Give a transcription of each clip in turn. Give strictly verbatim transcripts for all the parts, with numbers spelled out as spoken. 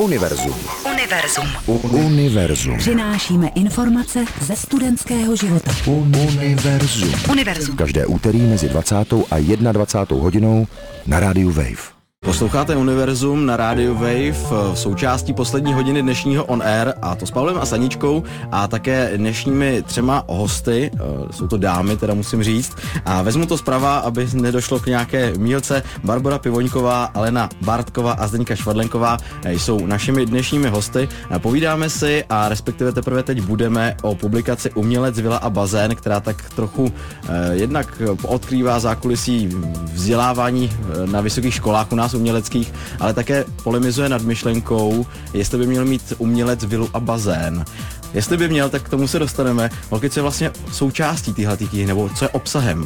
Univerzum. Univerzum. Univerzum. Přinášíme informace ze studentského života. Univerzum. Univerzum. Každé úterý mezi dvacátou a jednadvacátou hodinou na rádiu Wave. Posloucháte Univerzum na rádiu Wave v součástí poslední hodiny dnešního On Air, a to s Pavlem a Saničkou a také dnešními třema hosty, jsou to dámy, teda musím říct, a vezmu to zprava, aby nedošlo k nějaké mýlce. Barbora Pivoňková, Alena Bartková a Zdeňka Švadlenková jsou našimi dnešními hosty. Povídáme si, a respektive teprve teď budeme, o publikaci Umělec, vila a bazén, která tak trochu eh, jednak odkrývá zákulisí vzdělávání na vysokých školách u nás uměleckých, ale také polemizuje nad myšlenkou, jestli by měl mít umělec vilu a bazén. Jestli by měl, tak k tomu se dostaneme. Holky, co je vlastně součástí téhletý knihy, nebo co je obsahem?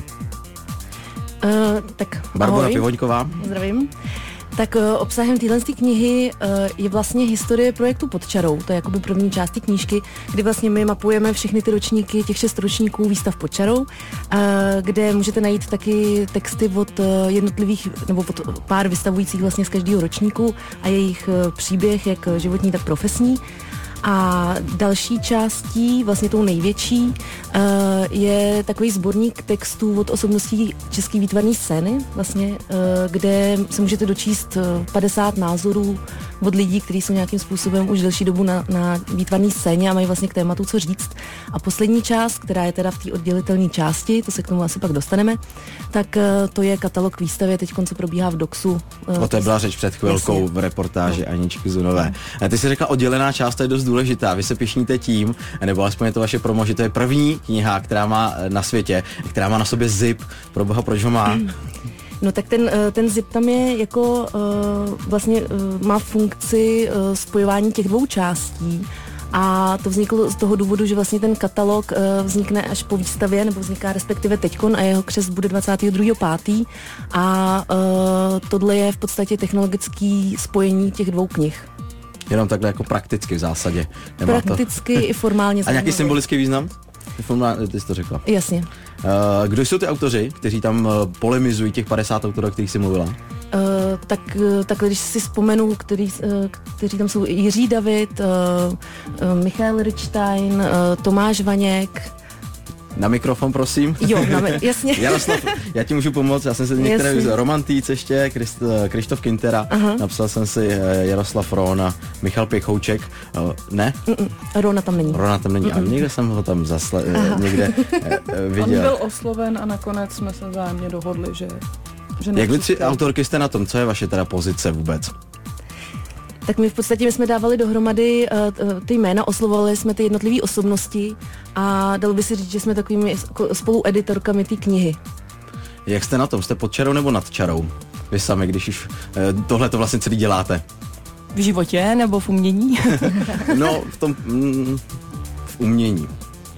Uh, tak Barbora ahoj. Pivoňková. Zdravím. Tak uh, obsahem téhle knihy uh, je vlastně historie projektu Pod čarou. To je jakoby první část té knížky, kdy vlastně my mapujeme všechny ty ročníky, těch šest ročníků výstav Pod čarou, uh, kde můžete najít taky texty od uh, jednotlivých, nebo od pár vystavujících vlastně z každého ročníku a jejich uh, příběh, jak životní, tak profesní. A další částí, vlastně tou největší, je takový sborník textů od osobností české výtvarné scény, vlastně, kde se můžete dočíst padesát názorů od lidí, kteří jsou nějakým způsobem už delší dobu na, na výtvarné scéně a mají vlastně k tématu co říct. A poslední část, která je teda v té oddělitelné části, to se k tomu asi pak dostaneme, tak to je katalog k výstavě, teď co probíhá v Doxu. O té byla řeč před chvilkou Jasně. v reportáži no. Aničky Zunové. No. Ty jsi řekla, oddělená část, to je dost důležitá. Vy se pišníte tím, nebo alespoň je to vaše promo, že to je první kniha, která má na světě, která má na sobě zip. Pro boha, proč ho má? No tak ten, ten zip tam je jako vlastně má funkci spojování těch dvou částí. A to vzniklo z toho důvodu, že vlastně ten katalog vznikne až po výstavě, nebo vzniká respektive teďkon a jeho křest bude dvacátého druhého pátého a tohle je v podstatě technologický spojení těch dvou knih. Jenom takhle jako prakticky v zásadě. Nemá prakticky to... i formálně. A nějaký symbolický význam? Formálně, ty jsi to řekla. Jasně. Uh, kdo jsou ty autoři, kteří tam uh, polemizují, těch padesát autorů, o kterých jsi mluvila? Uh, tak, takhle, když si vzpomenu, který, uh, kteří tam jsou Jiří David, uh, uh, Michal Richstein, uh, Tomáš Vaněk. Na mikrofon, prosím. Jo, na mi- jasně. Jaroslav, já ti můžu pomoct, já jsem si některé z Romantýc ještě, Krist, Krištof Kintera, Aha. napsal jsem si Jaroslav Rona, Michal Pěchouček, ne? Mm-mm. Rona tam není. Rona tam není, Mm-mm. ale někde jsem ho tam zasle, někde viděl. On byl osloven a nakonec jsme se vzájemně dohodli, že... že Jak vy tři autorky jste na tom, co je vaše teda pozice vůbec? Tak my v podstatě my jsme dávali dohromady uh, ty jména, oslovovali jsme ty jednotlivé osobnosti a dalo by se říct, že jsme takovými spolueditorkami té knihy. Jak jste na tom? Jste pod čarou nebo nad čarou? Vy sami, když už uh, tohle to vlastně celý děláte. V životě nebo v umění? No, v tom... Mm, v umění.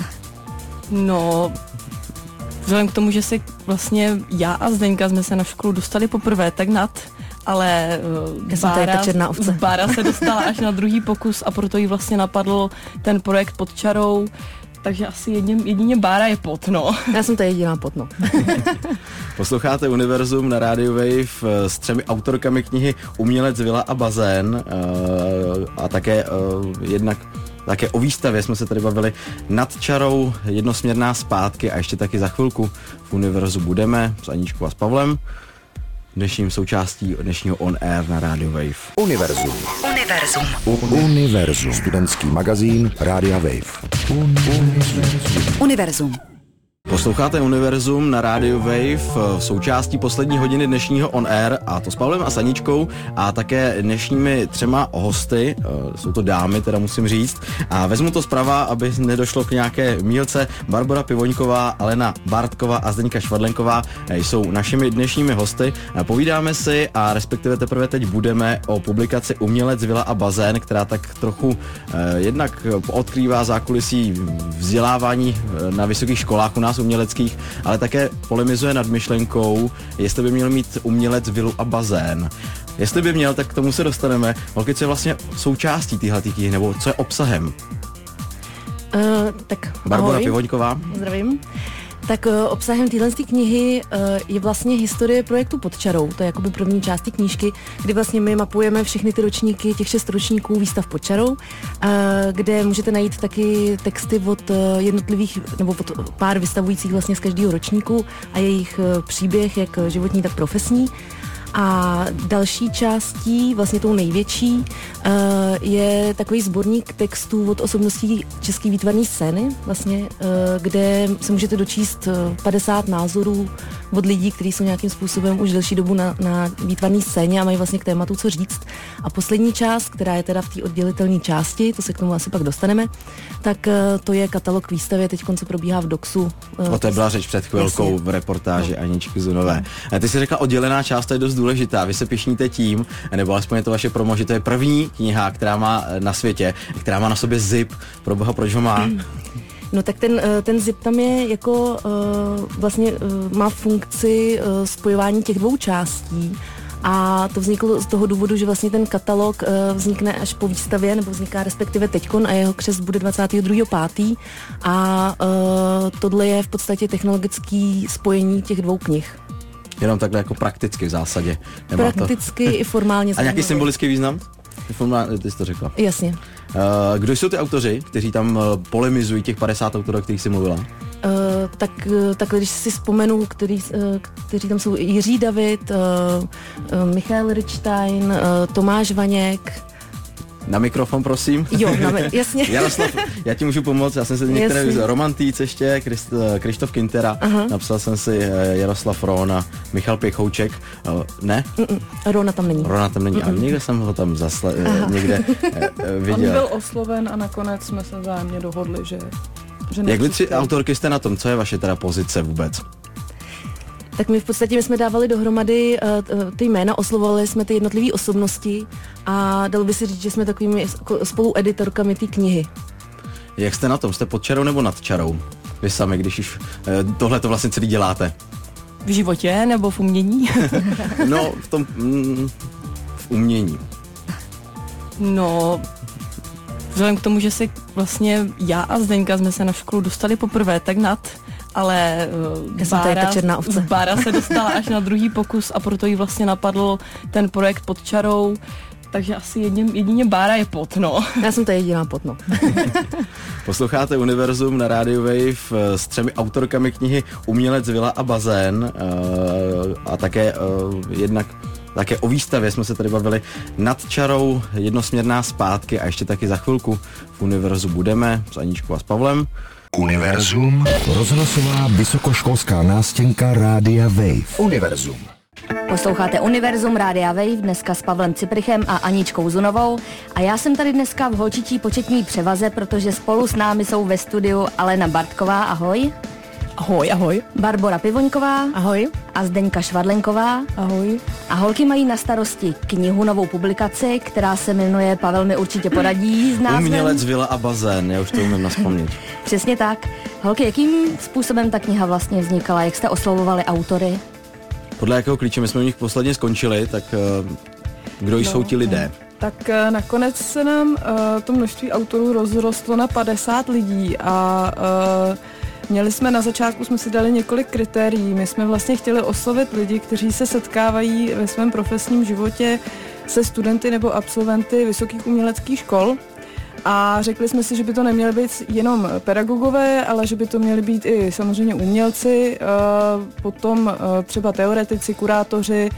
No... Vzhledem k tomu, že si vlastně já a Zdeňka jsme se na školu dostali poprvé, tak nad... ale Bára, Bára se dostala až na druhý pokus a proto jí vlastně napadl ten projekt Pod čarou, takže asi jedině, jedině Bára je pod, no. Já jsem ta jediná pod, no. Posloucháte Univerzum na rádiu Wave s třemi autorkami knihy Umělec, vila a bazén a také jednak také o výstavě jsme se tady bavili Nad čarou, jednosměrná zpátky a ještě taky za chvilku v Univerzu budeme s Aničkou a s Pavlem. Dnešním součástí dnešního On Air na rádiu Wave. Univerzum. Univerzum. Univerzum. Studentský magazín Rádia Wave. Univerzum. Univerzum. Posloucháte Univerzum na rádiu Wave v součástí poslední hodiny dnešního On Air, a to s Pavlem a Saničkou a také dnešními třema hosty, jsou to dámy, teda musím říct, a vezmu to zprava, aby nedošlo k nějaké mýlce. Barbora Pivoňková, Alena Bartková a Zdeňka Švadlenková jsou našimi dnešními hosty. Povídáme si, a respektive teprve teď budeme, o publikaci Umělec, vila a bazén, která tak trochu eh, jednak odkrývá zákulisí vzdělávání na vysokých školách u nás uměleckých, ale také polemizuje nad myšlenkou, jestli by měl mít umělec vilu a bazén. Jestli by měl, tak k tomu se dostaneme. Holky, co je vlastně součástí téhletý knihy, nebo co je obsahem? Uh, tak Barbora ahoj. Pivoňková. Zdravím. Tak obsahem téhle knihy je vlastně historie projektu Pod čarou. To je jakoby první část té knížky, kdy vlastně my mapujeme všechny ty ročníky, těch šest ročníků výstav Pod čarou, kde můžete najít taky texty od jednotlivých, nebo od pár vystavujících vlastně z každého ročníku a jejich příběh, jak životní, tak profesní. A další částí, vlastně tou největší, je takový sborník textů od osobností české výtvarné scény, vlastně, kde se můžete dočíst padesát názorů od lidí, kteří jsou nějakým způsobem už delší dobu na, na výtvarné scéně a mají vlastně k tématu co říct. A poslední část, která je teda v té oddělitelné části, to se k tomu asi pak dostaneme, tak to je katalog k výstavě, teď co probíhá v Doxu. O té byla řeč před chvilkou v reportáži no. Aničky Zunové. Ty jsi řekla, oddělená část, to je dost důležitá. Vy se pišníte tím, nebo alespoň je to vaše promo, že to je první kniha, která má na světě, která má na sobě zip. Pro boha, proč ho má? No tak ten, ten zip tam je jako vlastně má funkci spojování těch dvou částí. A to vzniklo z toho důvodu, že vlastně ten katalog vznikne až po výstavě, nebo vzniká respektive teďkon a jeho křest bude dvacátého druhého pátého a tohle je v podstatě technologický spojení těch dvou knih. Jenom takhle jako prakticky v zásadě. Nemá prakticky to... i formálně. A nějaký symbolický význam? Formálně, ty jsi to řekla. Jasně. Uh, kdo jsou ty autoři, kteří tam uh, polemizují, těch padesát autorů, o kterých jsi mluvila? Uh, tak, takhle, když si vzpomenu, který, uh, kteří tam jsou, Jiří David, uh, uh, Michal Richstein, uh, Tomáš Vaněk. Na mikrofon, prosím. Jo, na mi- jasně. Jaroslav, já ti můžu pomoct, já jsem si některé vyzval. Roman Týc ještě, Krištof Kintera, aha. Napsal jsem si Jaroslav Rona, Michal Pěchouček, ne? Mm-mm. Rona tam není. Rona tam není, Mm-mm. ale někde jsem ho tam zasle, někde viděl. On byl osloven a nakonec jsme se vzájemně dohodli, že, že jak vy tři autorky jste na tom, co je vaše teda pozice vůbec? Tak my v podstatě my jsme dávali dohromady uh, ty jména, oslovovali jsme ty jednotlivé osobnosti a dalo by se říct, že jsme takovými spolueditorkami té knihy. Jak jste na tom? Jste pod čarou nebo nad čarou? Vy sami, když už uh, tohle to vlastně celý děláte. V životě nebo v umění? No, v tom... Mm, v umění. No... Vzhledem k tomu, že si vlastně já a Zdeňka jsme se na školu dostali poprvé tak nad, ale uh, Bára, Bára se dostala až na druhý pokus a proto jí vlastně napadl ten projekt Pod čarou, takže asi jedině, jedině Bára je pod, no. Já jsem ta jediná pod, no. Posloucháte Univerzum na Radio Wave s třemi autorkami knihy Umělec, vila a bazén uh, a také uh, jednak také o výstavě jsme se tady bavili Nad čarou, jednosměrná zpátky a ještě taky za chvilku v Univerzu budeme s Aničkou a s Pavlem. Univerzum, rozhlasová vysokoškolská nástěnka Rádia Wave. Univerzum. Posloucháte Univerzum Rádia Wave dneska s Pavlem Ciprichem a Aničkou Zunovou a já jsem tady dneska v holčičí početní převaze, protože spolu s námi jsou ve studiu Alena Bartková, ahoj. Ahoj, ahoj. Barbora Pivoňková. Ahoj. A Zdeňka Švadlenková. Ahoj. A holky mají na starosti knihu, novou publikaci, která se jmenuje, Pavel mi určitě poradí s názvem Umělec, vila a bazén, já už to umím nazpomnět. Přesně tak. Holky, jakým způsobem ta kniha vlastně vznikala, jak jste oslovovali autory? Podle jakého klíče my jsme u nich posledně skončili, tak uh, kdo no, jsou ti lidé? Tak uh, nakonec se nám uh, to množství autorů rozrostlo na padesát lidí a uh, měli jsme na začátku, jsme si dali několik kritérií. My jsme vlastně chtěli oslovit lidi, kteří se setkávají ve svém profesním životě se studenty nebo absolventy vysokých uměleckých škol. A řekli jsme si, že by to neměly být jenom pedagogové, ale že by to měli být i samozřejmě umělci, potom třeba teoretici, kurátoři,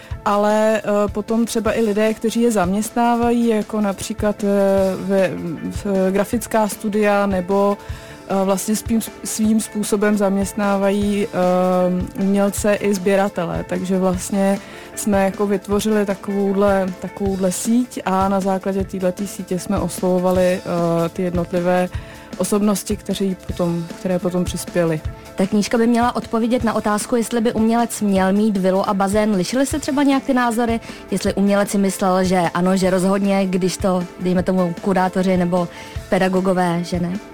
ale potom třeba i lidé, kteří je zaměstnávají, jako například ve, ve grafická studia nebo vlastně svým, svým způsobem zaměstnávají uh, umělce i sběratele, takže vlastně jsme jako vytvořili takovouhle, takovouhle síť a na základě této sítě jsme oslovovali uh, ty jednotlivé osobnosti, kteří potom, které potom přispěly. Ta knížka by měla odpovědět na otázku, jestli by umělec měl mít vilu a bazén. Lišily se třeba nějak ty názory? Jestli umělec si myslel, že ano, že rozhodně, když to, dejme tomu, kurátoři nebo pedagogové, že ne?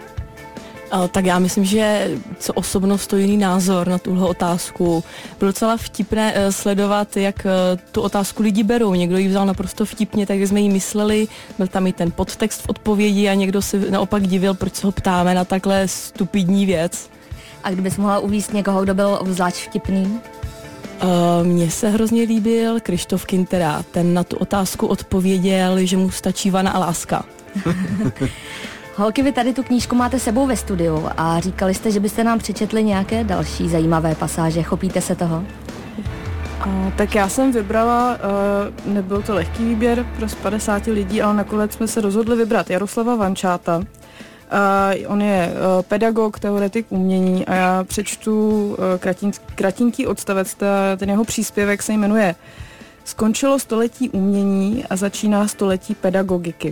Tak já myslím, že co osobnost to jiný názor na tuhle otázku. Bylo docela vtipné uh, sledovat, jak uh, tu otázku lidi berou. Někdo ji vzal naprosto vtipně, tak jsme jí mysleli, byl tam i ten podtext v odpovědi a někdo se naopak divil, proč se ho ptáme na takhle stupidní věc. A kdybys mohla uvíct někoho, kdo byl obzvlášť vtipný? Uh, mně se hrozně líbil Krištof Kintera. Ten na tu otázku odpověděl, že mu stačí vana a láska. Holky, vy tady tu knížku máte sebou ve studiu a říkali jste, že byste nám přečetli nějaké další zajímavé pasáže. Chopíte se toho? A, tak já jsem vybrala, uh, nebyl to lehký výběr pro z padesáti lidí, ale nakonec jsme se rozhodli vybrat Jaroslava Vančáta. Uh, on je uh, pedagog, teoretik umění a já přečtu uh, kratin, kratinký odstavec, ta, ten jeho příspěvek se jmenuje Skončilo století umění a začíná století pedagogiky.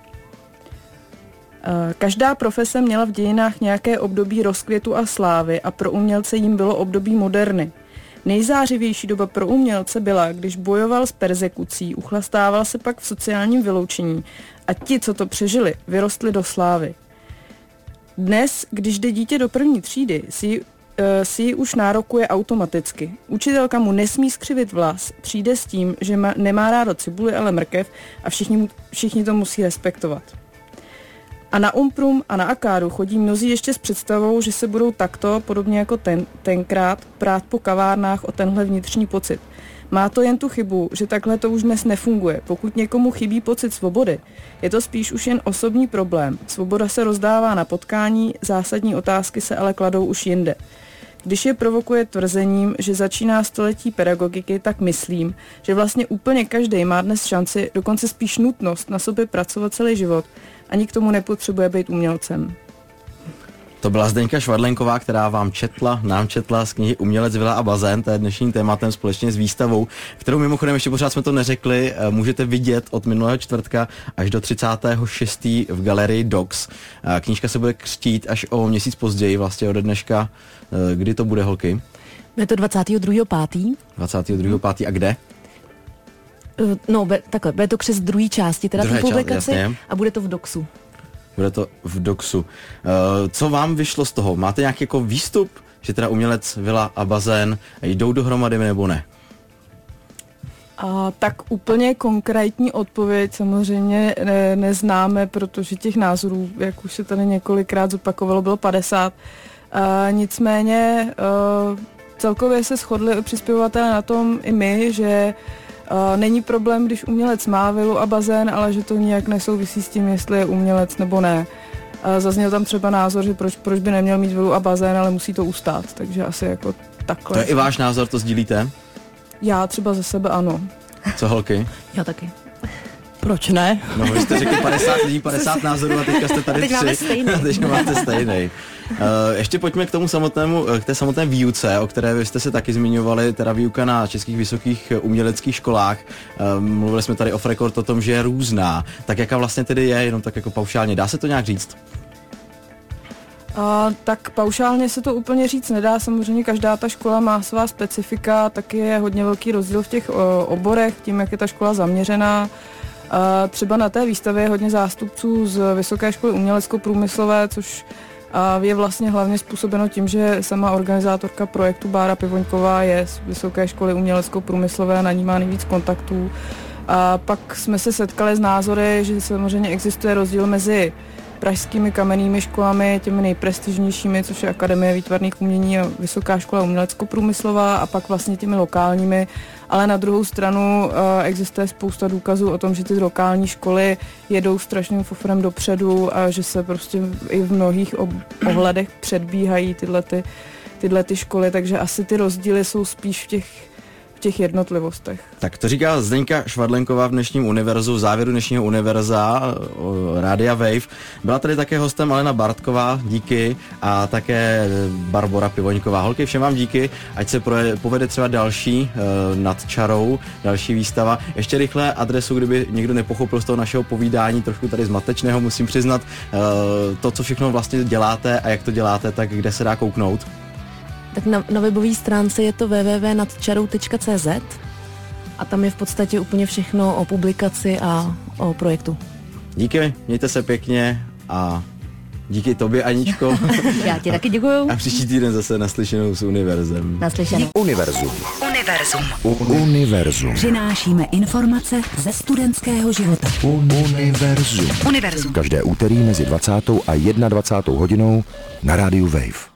Každá profese měla v dějinách nějaké období rozkvětu a slávy a pro umělce jim bylo období moderny. Nejzářivější doba pro umělce byla, když bojoval s perzekucí, uchlastával se pak v sociálním vyloučení a ti, co to přežili, vyrostli do slávy. Dnes, když jde dítě do první třídy, si ji, uh, si ji už nárokuje automaticky. Učitelka mu nesmí skřivit vlas, přijde s tím, že ma, nemá rádo cibuli, ale mrkev a všichni, všichni to musí respektovat. A na Umprum a na Akádu chodí mnozí ještě s představou, že se budou takto, podobně jako ten, tenkrát, prát po kavárnách o tenhle vnitřní pocit. Má to jen tu chybu, že takhle to už dnes nefunguje. Pokud někomu chybí pocit svobody, je to spíš už jen osobní problém. Svoboda se rozdává na potkání, zásadní otázky se ale kladou už jinde. Když je provokuje tvrzením, že začíná století pedagogiky, tak myslím, že vlastně úplně každý má dnes šanci, dokonce spíš nutnost na sobě pracovat celý život. Ani k tomu nepotřebuje být umělcem. To byla Zdeňka Švadlenková, která vám četla, nám četla z knihy Umělec, vila a bazén, to je dnešním tématem společně s výstavou, kterou mimochodem ještě pořád jsme to neřekli, můžete vidět od minulého čtvrtka až do třicátého šestého v galerii Docs. Knížka se bude křtít až o měsíc později, vlastně ode dneška. Kdy to bude, holky? Je to dvacátého druhého pátého dvacátého druhého pátého a kde? No, be, takhle, bude to křest druhé části, teda Druhé tu publikaci část, a bude to v Doxu. Bude to v Doxu. Uh, co vám vyšlo z toho? Máte nějaký jako výstup, že teda Umělec, vila a bazén jdou dohromady nebo ne? A tak úplně konkrétní odpověď samozřejmě ne, neznáme, protože těch názorů, jak už se tady několikrát zopakovalo, bylo padesát. A nicméně uh, celkově se shodli přispěvatelé na tom i my, že Uh, není problém, když umělec má vilu a bazén, ale že to nijak nesouvisí s tím, jestli je umělec nebo ne. Uh, zazněl tam třeba názor, že proč, proč by neměl mít vilu a bazén, ale musí to ustát, takže asi jako takhle. To je i váš názor, to sdílíte? Já třeba ze sebe ano. Co, holky? Já taky. Proč ne? No, vy jste řekli padesát lidí, padesát názorů a teďka jste tady teď tři. Máme stejný. Teď máte stejný. Uh, ještě pojďme k tomu samotnému, k té samotné výuce, o které vy jste se taky zmiňovali, teda výuka na českých vysokých uměleckých školách. Uh, mluvili jsme tady off record o tom, že je různá. Tak jaká vlastně tedy je, jenom tak jako paušálně. Dá se to nějak říct? A, tak paušálně se to úplně říct nedá, samozřejmě každá ta škola má svá specifika, taky je hodně velký rozdíl v těch o, oborech, tím, jak je ta škola zaměřená. A třeba na té výstavě je hodně zástupců z Vysoké školy umělecko-průmyslové, což a je vlastně hlavně způsobeno tím, že sama organizátorka projektu Bára Pivoňková je z Vysoké školy umělecko-průmyslové, na ní má nejvíc kontaktů. A pak jsme se setkali s názory, že samozřejmě existuje rozdíl mezi pražskými kamennými školami, těmi nejprestižnějšími, což je Akademie výtvarných umění a Vysoká škola umělecko-průmyslová, a pak vlastně těmi lokálními. Ale na druhou stranu uh, existuje spousta důkazů o tom, že ty lokální školy jedou strašným fofrem dopředu a že se prostě i v mnohých ob- ohledech předbíhají tyhle, ty, tyhle ty školy, takže asi ty rozdíly jsou spíš v těch v těch jednotlivostech. Tak to říká Zdeňka Švadlenková v dnešním univerzu, v závěru dnešního univerza Rádia Wave. Byla tady také hostem Alena Bartková, díky, a také Barbora Pivoňková. Holky, všem vám díky, ať se proje, povede třeba další uh, nad čarou, další výstava. Ještě rychle adresu, kdyby někdo nepochopil z toho našeho povídání, trošku tady zmatečného, musím přiznat, uh, to, co všechno vlastně děláte a jak to děláte, tak kde se dá kouknout? Tak na, na webové stránce je to w w w tečka nad čarou tečka c z a tam je v podstatě úplně všechno o publikaci a o projektu. Díky, mějte se pěkně a díky tobě, Aničko. Já ti taky děkuju. A příští týden zase naslyšenou s Univerzem. Naslyšenou. Univerzum. Univerzum. Univerzum. Přinášíme informace ze studentského života. Univerzum. Univerzum. Každé úterý mezi dvacátou a dvacátou jednou hodinou na rádiu Wave.